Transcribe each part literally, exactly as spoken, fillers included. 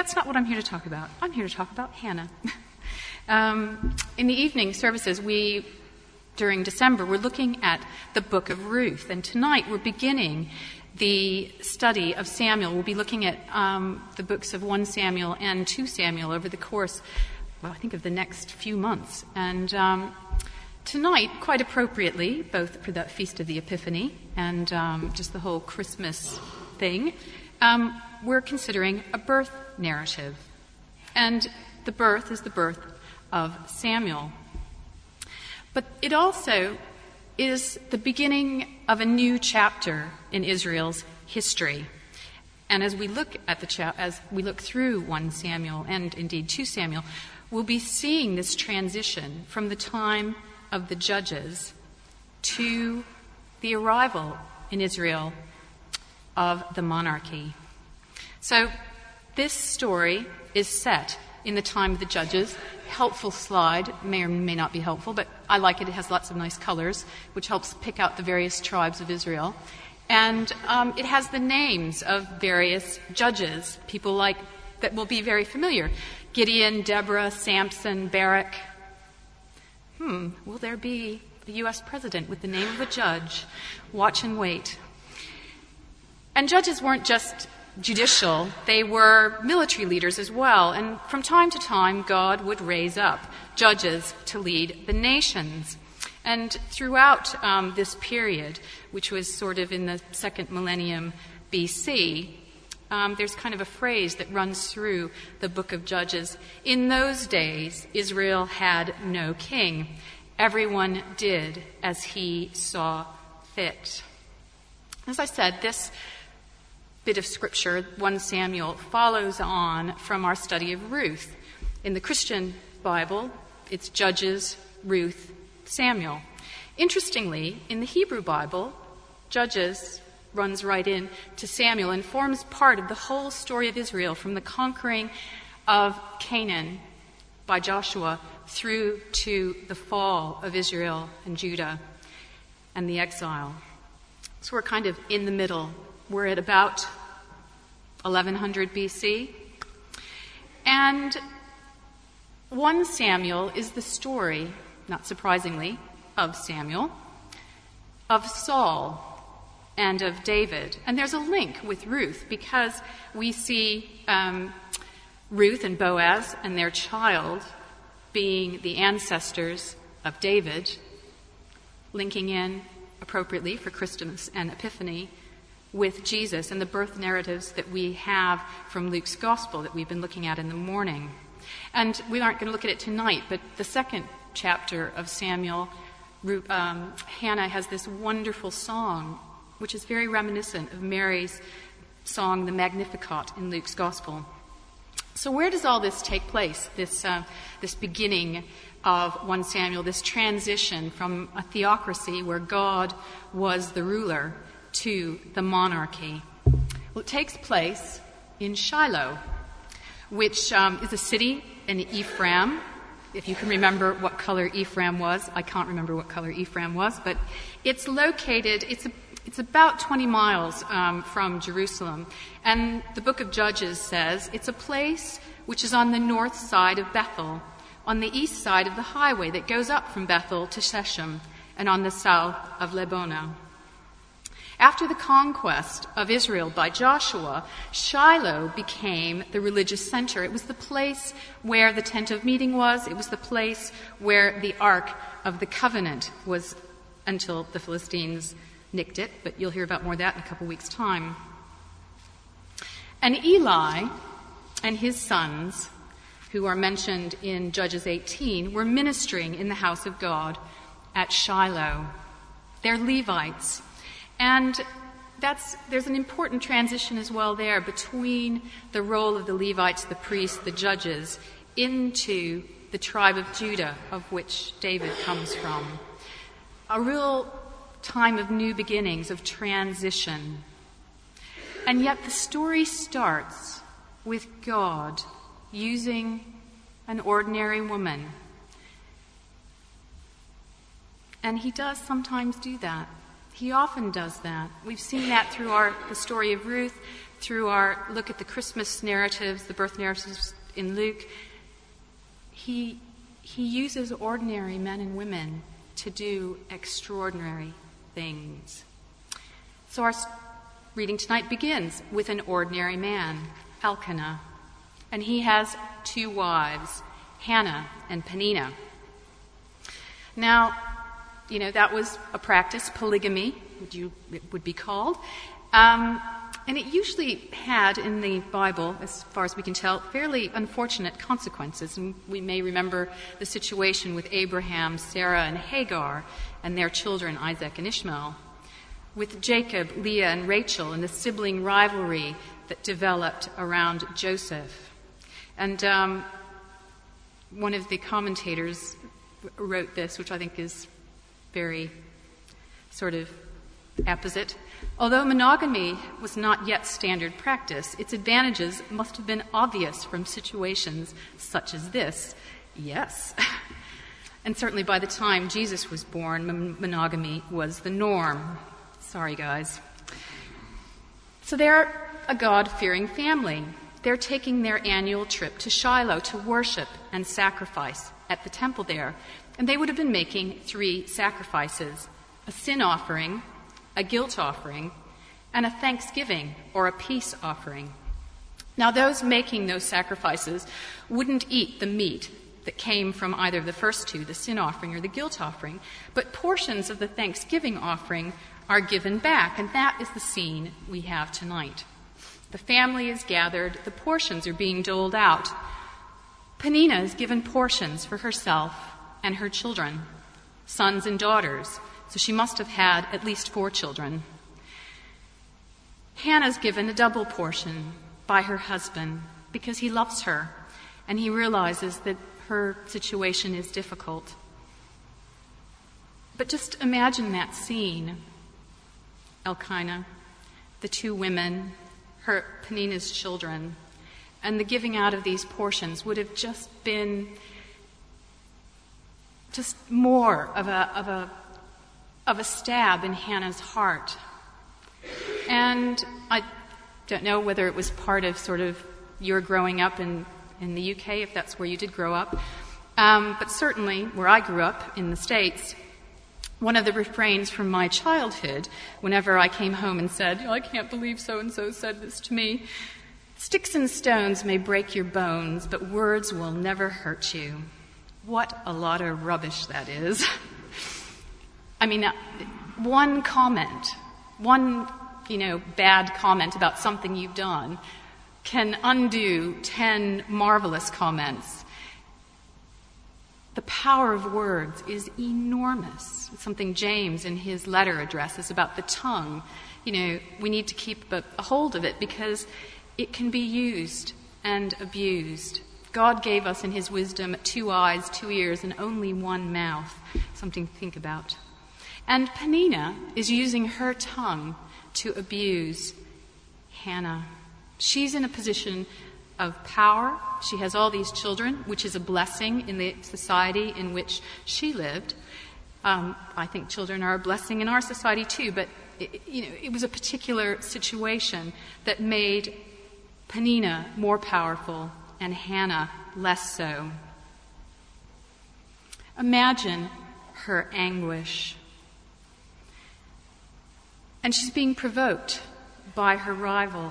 that's not what I'm here to talk about. I'm here to talk about Hannah. um, in the evening services, we, during December, we're looking at the book of Ruth. And tonight we're beginning the study of Samuel. We'll be looking at um, the books of First Samuel and Second Samuel over the course, well, I think of the next few months. And um, tonight, quite appropriately, both for that Feast of the Epiphany and um, just the whole Christmas thing, um, we're considering a birth narrative. And the birth is the birth of Samuel. But it also is the beginning of a new chapter in Israel's history. And as we look at the cha- as we look through First Samuel and indeed Second Samuel, we'll be seeing this transition from the time of the judges to the arrival in Israel of the monarchy. So this story is set in the time of the judges. Helpful slide, may or may not be helpful, but I like it. It has lots of nice colors, which helps pick out the various tribes of Israel. And um, it has the names of various judges, people like that will be very familiar. Gideon, Deborah, Samson, Barak. Hmm, will there be the U S president with the name of a judge? Watch and wait. And judges weren't just judicial, they were military leaders as well. And from time to time, God would raise up judges to lead the nations. And throughout um, this period, which was sort of in the second millennium B C, um, there's kind of a phrase that runs through the book of Judges. In those days, Israel had no king. Everyone did as he saw fit. As I said, this bit of scripture, First Samuel, follows on from our study of Ruth. In the Christian Bible, it's Judges, Ruth, Samuel. Interestingly, in the Hebrew Bible, Judges runs right in to Samuel and forms part of the whole story of Israel from the conquering of Canaan by Joshua through to the fall of Israel and Judah and the exile. So we're kind of in the middle. We're at about eleven hundred B C. And First Samuel is the story, not surprisingly, of Samuel, of Saul, and of David. And there's a link with Ruth because we see um, Ruth and Boaz and their child being the ancestors of David, linking in appropriately for Christmas and Epiphany with Jesus and the birth narratives that we have from Luke's Gospel that we've been looking at in the morning. And we aren't going to look at it tonight, but the second chapter of Samuel, um, Hannah has this wonderful song, which is very reminiscent of Mary's song, the Magnificat, in Luke's Gospel. So where does all this take place, this, uh, this beginning of First Samuel, this transition from a theocracy where God was the ruler to the monarchy? Well, it takes place in Shiloh, which um, is a city in Ephraim. If you can remember what color Ephraim was, I can't remember what color Ephraim was, but it's located, it's a, it's about twenty miles um, from Jerusalem. And the book of Judges says it's a place which is on the north side of Bethel, on the east side of the highway that goes up from Bethel to Shechem, and on the south of Lebonah. After the conquest of Israel by Joshua, Shiloh became the religious center. It was the place where the tent of meeting was. It was the place where the Ark of the Covenant was until the Philistines nicked it, but you'll hear about more of that in a couple weeks' time. And Eli and his sons, who are mentioned in Judges eighteen, were ministering in the house of God at Shiloh. They're Levites. And that's, there's an important transition as well there between the role of the Levites, the priests, the judges, into the tribe of Judah, of which David comes from. A real time of new beginnings, of transition. And yet the story starts with God using an ordinary woman. And he does sometimes do that. He often does that. We've seen that through our, the story of Ruth, through our look at the Christmas narratives, the birth narratives in Luke, he, he uses ordinary men and women to do extraordinary things. So our reading tonight begins with an ordinary man, Elkanah, and he has two wives, Hannah and Peninnah. Now, you know, that was a practice, polygamy, would you, it would be called. Um, and it usually had in the Bible, as far as we can tell, fairly unfortunate consequences. And we may remember the situation with Abraham, Sarah, and Hagar, and their children, Isaac and Ishmael. With Jacob, Leah, and Rachel, and the sibling rivalry that developed around Joseph. And um, one of the commentators wrote this, which I think is very sort of apposite. Although monogamy was not yet standard practice, its advantages must have been obvious from situations such as this. Yes. And certainly by the time Jesus was born, mon- monogamy was the norm. Sorry, guys. So they're a God-fearing family. They're taking their annual trip to Shiloh to worship and sacrifice at the temple there. And they would have been making three sacrifices: a sin offering, a guilt offering, and a thanksgiving or a peace offering. Now, those making those sacrifices wouldn't eat the meat that came from either of the first two, the sin offering or the guilt offering, but portions of the thanksgiving offering are given back, and that is the scene we have tonight. The family is gathered, the portions are being doled out. Peninnah is given portions for herself and her children, sons and daughters, so she must have had at least four children. Hannah's given a double portion by her husband because he loves her and he realizes that her situation is difficult. But just imagine that scene. Elkanah, the two women, her Peninnah's children, and the giving out of these portions would have just been just more of a of a of a stab in Hannah's heart. And I don't know whether it was part of sort of your growing up in, in the U K, if that's where you did grow up, um, but certainly where I grew up in the States, one of the refrains from my childhood, whenever I came home and said, oh, I can't believe so-and-so said this to me, sticks and stones may break your bones, but words will never hurt you. What a lot of rubbish that is. I mean, one comment, one, you know, bad comment about something you've done can undo ten marvelous comments. The power of words is enormous. It's something James in his letter addresses about the tongue. You know, we need to keep a, a hold of it because it can be used and abused. God gave us in his wisdom two eyes, two ears, and only one mouth. Something to think about. And Peninnah is using her tongue to abuse Hannah. She's in a position of power. She has all these children, which is a blessing in the society in which she lived. Um, I think children are a blessing in our society too, but it, you know, it was a particular situation that made Peninnah more powerful and Hannah less so. Imagine her anguish. And she's being provoked by her rival,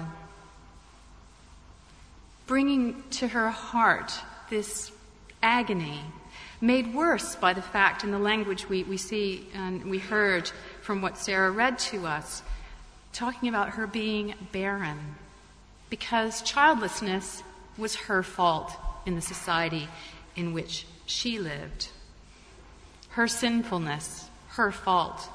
bringing to her heart this agony, made worse by the fact in the language we, we see and we heard from what Sarah read to us, talking about her being barren, because childlessness was her fault in the society in which she lived. Her sinfulness, her fault.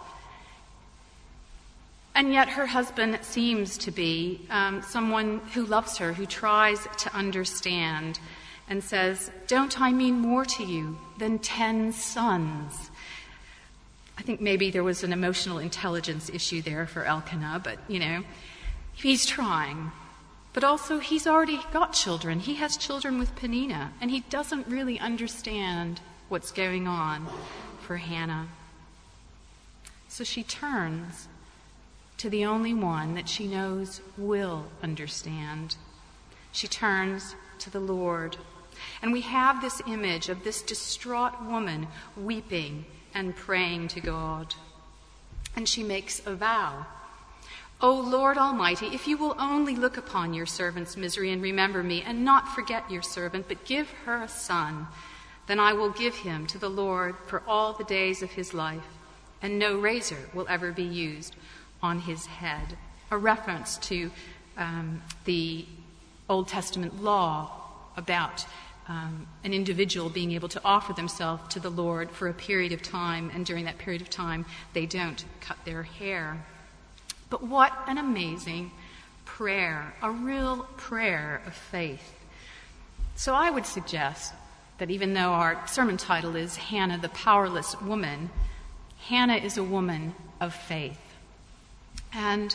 And yet her husband seems to be um, someone who loves her, who tries to understand and says, don't I mean more to you than ten sons? I think maybe there was an emotional intelligence issue there for Elkanah, but, you know, he's trying. But also he's already got children. He has children with Peninnah, and he doesn't really understand what's going on for Hannah. So she turns to the only one that she knows will understand. She turns to the Lord. And we have this image of this distraught woman weeping and praying to God. And she makes a vow. O Lord Almighty, if you will only look upon your servant's misery and remember me, and not forget your servant, but give her a son, then I will give him to the Lord for all the days of his life, and no razor will ever be used on his head. A reference to um, the Old Testament law about um, an individual being able to offer themselves to the Lord for a period of time, and during that period of time, they don't cut their hair. But what an amazing prayer, a real prayer of faith. So I would suggest that even though our sermon title is Hannah, the Powerless Woman, Hannah is a woman of faith. And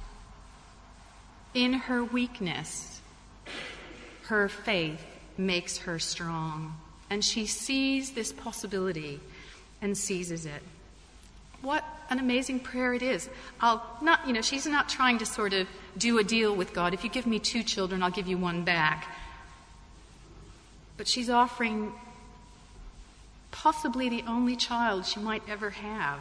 in her weakness, her faith makes her strong. And she sees this possibility and seizes it. What an amazing prayer it is. I'll not, you know, she's not trying to sort of do a deal with God. If you give me two children, I'll give you one back. But she's offering possibly the only child she might ever have.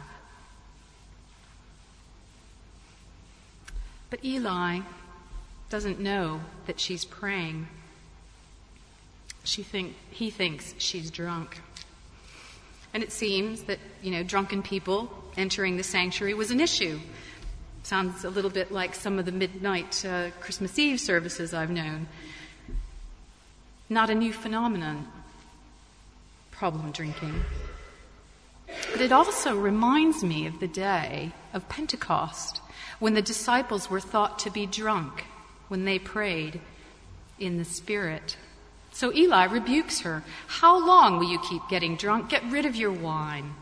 But Eli doesn't know that she's praying. She think, he thinks she's drunk. And it seems that, you know, drunken people entering the sanctuary was an issue. Sounds a little bit like some of the midnight uh, Christmas Eve services I've known. Not a new phenomenon, problem drinking. But it also reminds me of the day of Pentecost, when the disciples were thought to be drunk when they prayed in the Spirit. So Eli rebukes her. How long will you keep getting drunk? Get rid of your wine.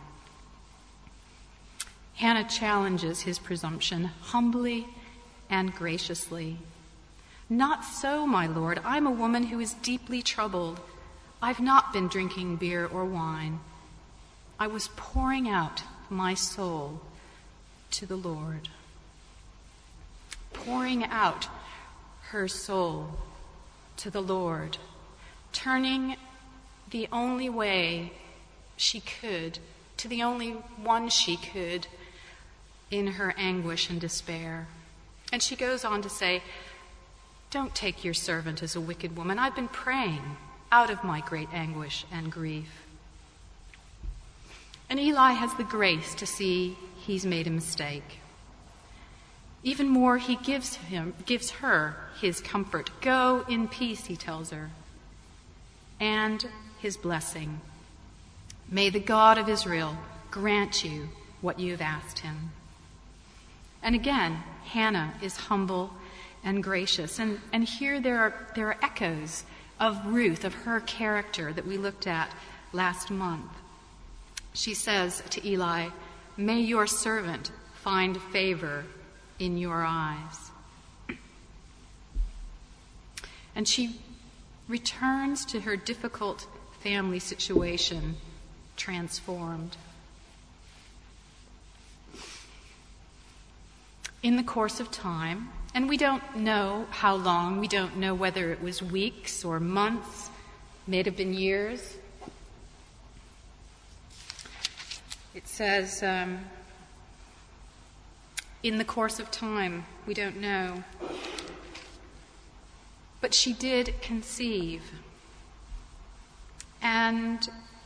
Hannah challenges his presumption humbly and graciously. Not so, my Lord. I'm a woman who is deeply troubled. I've not been drinking beer or wine. I was pouring out my soul to the Lord. Pouring out her soul to the Lord. Turning the only way she could to the only one she could in her anguish and despair. And she goes on to say, don't take your servant as a wicked woman. I've been praying out of my great anguish and grief. And Eli has the grace to see he's made a mistake. Even more, he gives him, gives her his comfort. Go in peace, he tells her. And his blessing. May the God of Israel grant you what you have asked him. And again, Hannah is humble and gracious. And, and here there are, there are echoes of Ruth, of her character that we looked at last month. She says to Eli, may your servant find favor in your eyes. And she returns to her difficult family situation transformed. In the course of time, and we don't know how long, we don't know whether it was weeks or months, may have been years. It says, um, in the course of time, we don't know. But she did conceive. And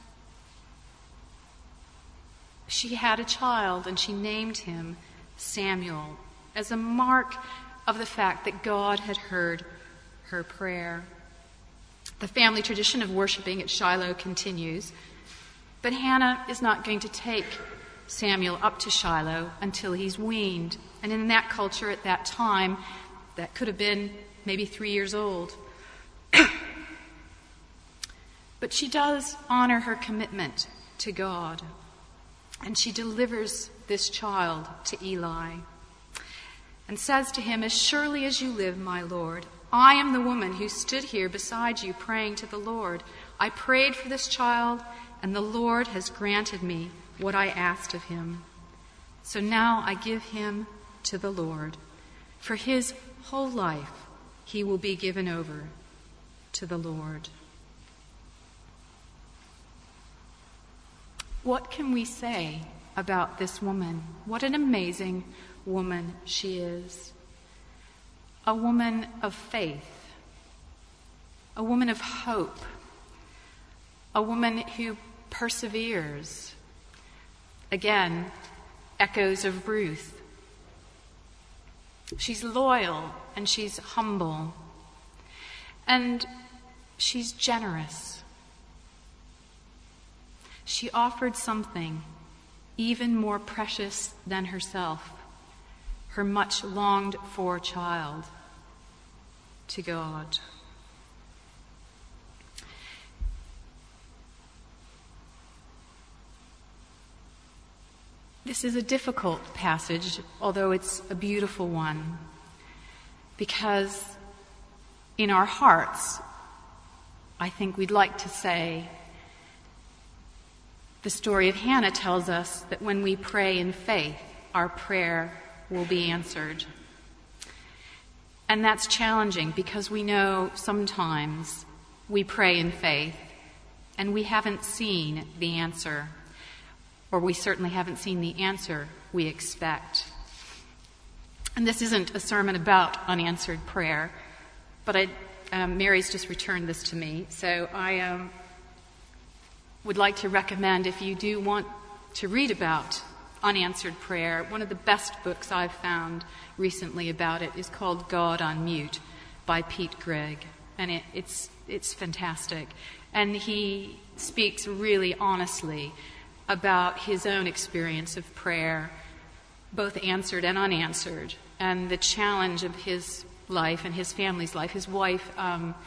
she had a child, and she named him Samuel, as a mark of the fact that God had heard her prayer. The family tradition of worshiping at Shiloh continues, but Hannah is not going to take Samuel up to Shiloh until he's weaned. And in that culture at that time, that could have been maybe three years old. But she does honor her commitment to God, and she delivers this child to Eli and says to him, as surely as you live, my Lord, I am the woman who stood here beside you praying to the Lord. I prayed for this child, and the Lord has granted me what I asked of him. So now I give him to the Lord. For his whole life he will be given over to the Lord. What can we say about this woman? What an amazing woman she is. A woman of faith, a woman of hope, a woman who perseveres. Again, echoes of Ruth. She's loyal and she's humble. And she's generous. She offered something even more precious than herself, her much longed for child, to God. This is a difficult passage, although it's a beautiful one, because in our hearts, I think we'd like to say, the story of Hannah tells us that when we pray in faith, our prayer will be answered. And that's challenging because we know sometimes we pray in faith and we haven't seen the answer, or we certainly haven't seen the answer we expect. And this isn't a sermon about unanswered prayer, but I, um, Mary's just returned this to me, so I um, would like to recommend, if you do want to read about unanswered prayer, one of the best books I've found recently about it is called God on Mute by Pete Greig, and it, it's it's fantastic. And he speaks really honestly about his own experience of prayer, both answered and unanswered, and the challenge of his life and his family's life. His wife um,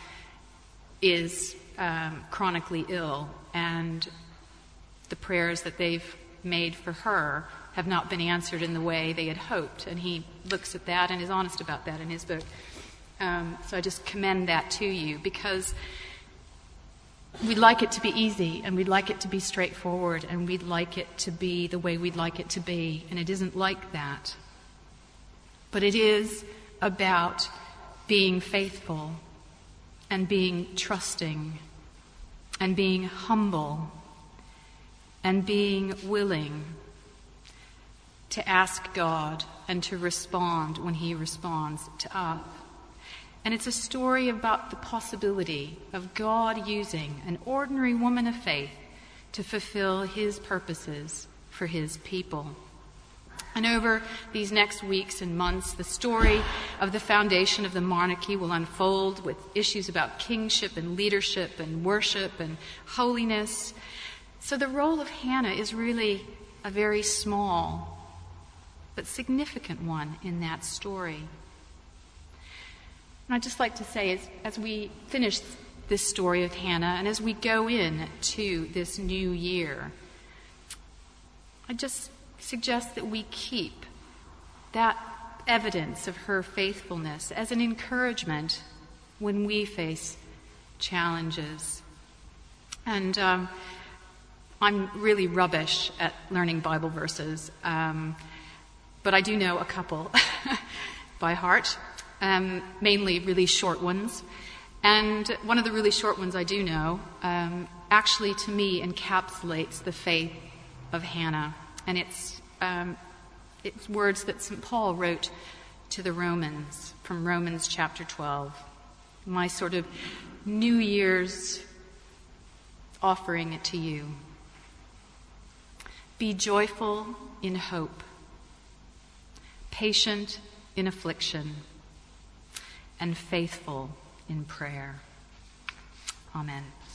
is um, chronically ill, and the prayers that they've made for her have not been answered in the way they had hoped. And he looks at that and is honest about that in his book. Um, so I just commend that to you, because we'd like it to be easy, and we'd like it to be straightforward, and we'd like it to be the way we'd like it to be. And it isn't like that. But it is about being faithful and being trusting and being humble and being willing to ask God and to respond when he responds to us. And it's a story about the possibility of God using an ordinary woman of faith to fulfill his purposes for his people. And over these next weeks and months, the story of the foundation of the monarchy will unfold with issues about kingship and leadership and worship and holiness. So the role of Hannah is really a very small but significant one in that story. And I'd just like to say, as, as we finish this story of Hannah and as we go in to this new year, I just suggest that we keep that evidence of her faithfulness as an encouragement when we face challenges. And um, I'm really rubbish at learning Bible verses, um, but I do know a couple by heart, um, mainly really short ones. And one of the really short ones I do know um, actually, to me, encapsulates the faith of Hannah. And it's um, it's words that Saint Paul wrote to the Romans from Romans chapter twelve. My sort of New Year's offering it to you. Be joyful in hope, patient in affliction, and faithful in prayer. Amen.